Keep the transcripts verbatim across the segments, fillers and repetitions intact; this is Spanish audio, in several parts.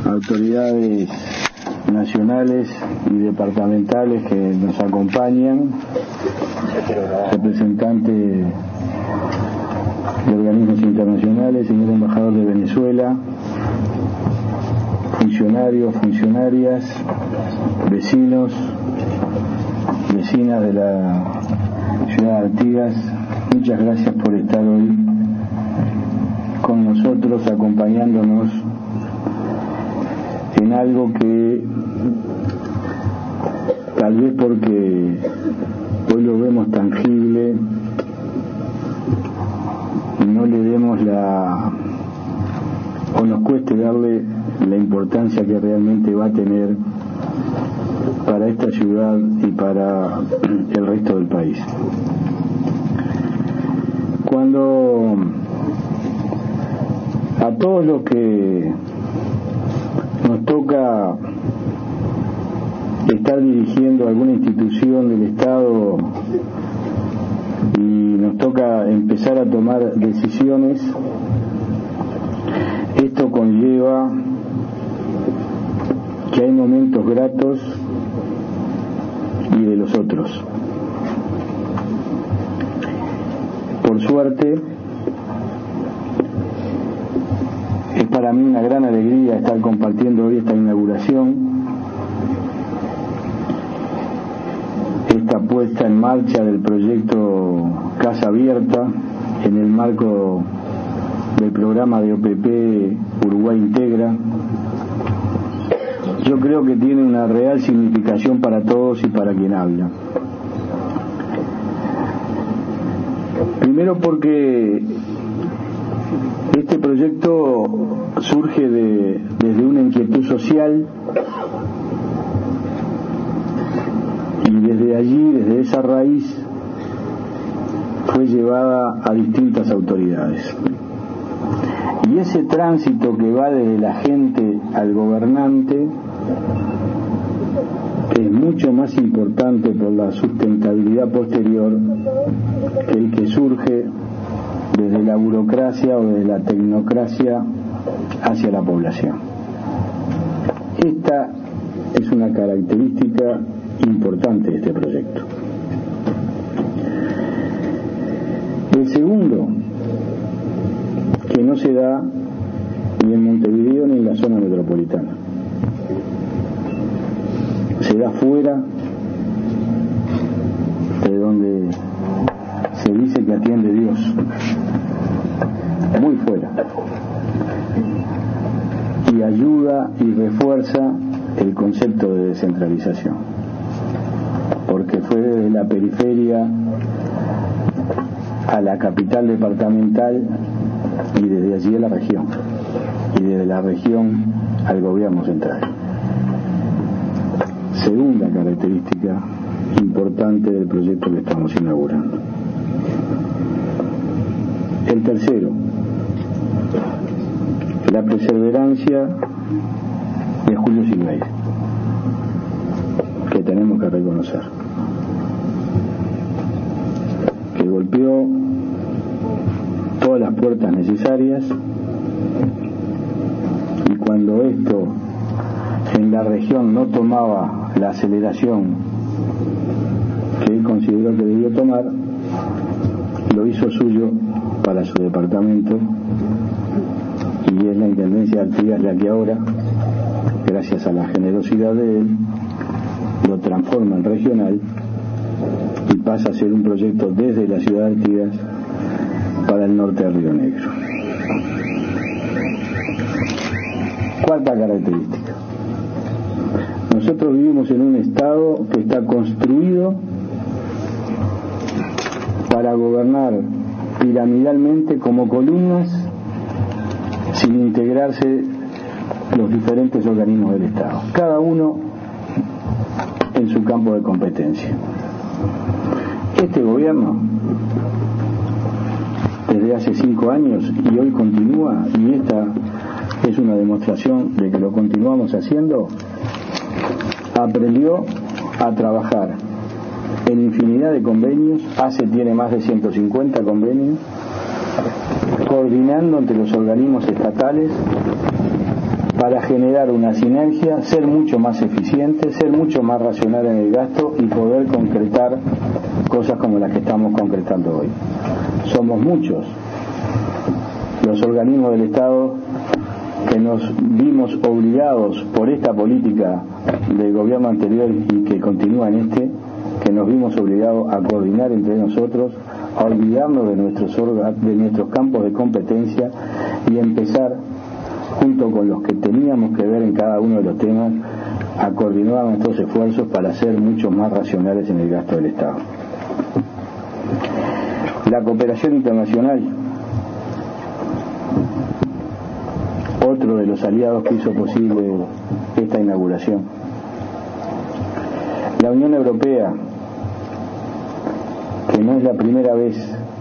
autoridades nacionales y departamentales que nos acompañan, representantes de organismos internacionales, señor embajador de Venezuela, funcionarios, funcionarias, vecinos, vecinas de la ciudad de Artigas, muchas gracias por estar hoy con nosotros, acompañándonos en algo que tal vez porque hoy lo vemos tangible, no le demos la o nos cueste darle la importancia que realmente va a tener para esta ciudad y para el resto del país. Cuando a todos los que nos toca estar dirigiendo alguna institución del Estado y nos toca empezar a tomar decisiones, esto conlleva que hay momentos gratos y de los otros. Por suerte, es para mí una gran alegría estar compartiendo hoy esta inauguración, esta puesta en marcha del proyecto Casa Abierta en el marco del programa de O P P Uruguay Integra. Yo creo que tiene una real significación para todos y para quien habla. Primero porque este proyecto surge de, desde una inquietud social, y desde allí, desde esa raíz, fue llevada a distintas autoridades. Y ese tránsito que va desde la gente al gobernante es mucho más importante por la sustentabilidad posterior que el que surge desde la burocracia o desde la tecnocracia hacia la población. Esta es una característica importante de este proyecto. El segundo, que no se da ni en Montevideo ni en la zona metropolitana, se da fuera de donde se dice que atiende Dios, muy fuera, y ayuda y refuerza el concepto de descentralización, porque fue desde la periferia a la capital departamental y desde allí a la región, y desde la región al gobierno central. Segunda característica importante del proyecto que estamos inaugurando. El tercero, la perseverancia de Julio Silveira, que tenemos que reconocer, que golpeó todas las puertas necesarias, y cuando esto en la región no tomaba la aceleración que él consideró que debía tomar, lo hizo suyo para su departamento, y es la Intendencia de Artigas la que ahora, gracias a la generosidad de él, lo transforma en regional y pasa a ser un proyecto desde la ciudad de Artigas para el norte del Río Negro. Cuarta característica: nosotros vivimos en un estado que está construido para gobernar piramidalmente como columnas, sin integrarse los diferentes organismos del Estado, cada uno en su campo de competencia. Este gobierno, desde hace cinco años y hoy continúa, y esta es una demostración de que lo continuamos haciendo, aprendió a trabajar en infinidad de convenios. A C E tiene más de ciento cincuenta convenios, coordinando entre los organismos estatales para generar una sinergia, ser mucho más eficiente, ser mucho más racional en el gasto y poder concretar cosas como las que estamos concretando hoy. Somos muchos los organismos del Estado que nos vimos obligados por esta política del gobierno anterior y que continúa en este, que nos vimos obligados a coordinar entre nosotros, a olvidarnos de nuestros de nuestros campos de competencia y empezar, junto con los que teníamos que ver en cada uno de los temas, a coordinar nuestros esfuerzos para ser mucho más racionales en el gasto del Estado. La cooperación internacional, otro de los aliados que hizo posible esta inauguración. La Unión Europea, que no es la primera vez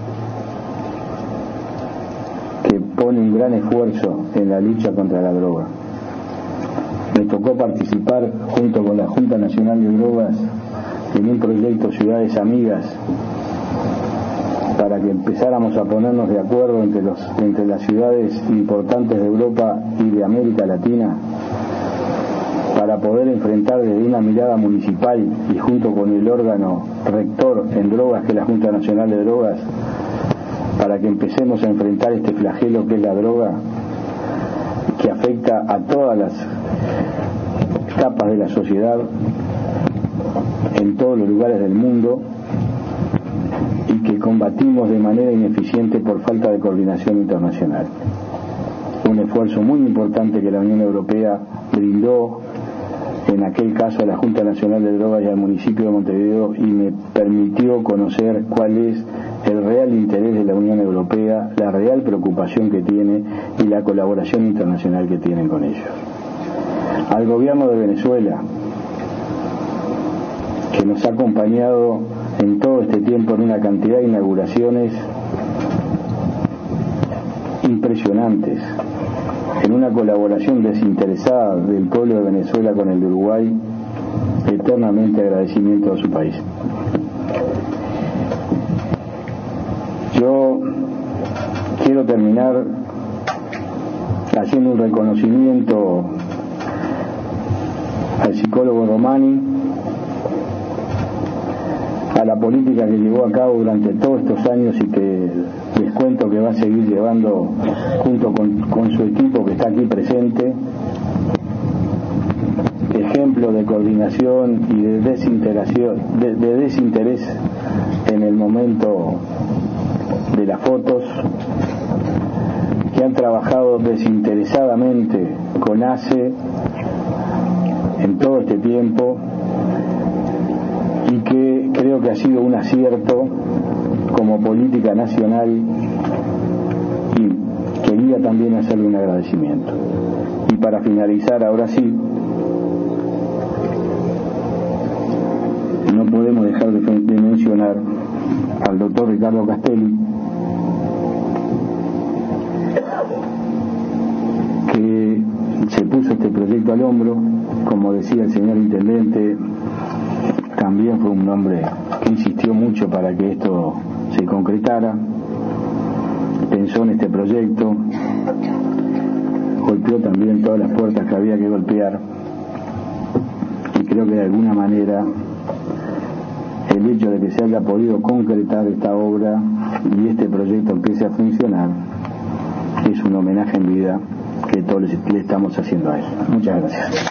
que pone un gran esfuerzo en la lucha contra la droga. Me tocó participar junto con la Junta Nacional de Drogas en un proyecto Ciudades Amigas para que empezáramos a ponernos de acuerdo entre, los, entre las ciudades importantes de Europa y de América Latina para poder enfrentar desde una mirada municipal y junto con el órgano rector en drogas que es la Junta Nacional de Drogas, para que empecemos a enfrentar este flagelo que es la droga, que afecta a todas las capas de la sociedad en todos los lugares del mundo y que combatimos de manera ineficiente por falta de coordinación internacional. Un esfuerzo muy importante que la Unión Europea brindó en aquel caso a la Junta Nacional de Drogas y al municipio de Montevideo, y me permitió conocer cuál es el real interés de la Unión Europea, la real preocupación que tiene y la colaboración internacional que tienen con ellos. Al gobierno de Venezuela, que nos ha acompañado en todo este tiempo en una cantidad de inauguraciones impresionantes, en una colaboración desinteresada del pueblo de Venezuela con el de Uruguay, eternamente agradecimiento a su país. Yo quiero terminar haciendo un reconocimiento al psicólogo Romani, a la política que llevó a cabo durante todos estos años y que les cuento que va a seguir llevando junto con, con su equipo que está aquí presente, ejemplo de coordinación y de desintegración, de, de desinterés en el momento de las fotos, que han trabajado desinteresadamente con A C E en todo este tiempo y que creo que ha sido un acierto como política nacional, y quería también hacerle un agradecimiento. Y para finalizar, ahora sí, no podemos dejar de, de mencionar al doctor Ricardo Castelli, que se puso este proyecto al hombro. Como decía el señor intendente, también fue un hombre que insistió mucho para que esto se concretara, pensó en este proyecto, golpeó también todas las puertas que había que golpear, y creo que de alguna manera el hecho de que se haya podido concretar esta obra y este proyecto empiece a funcionar es un homenaje en vida que todos le estamos haciendo a él. Muchas gracias.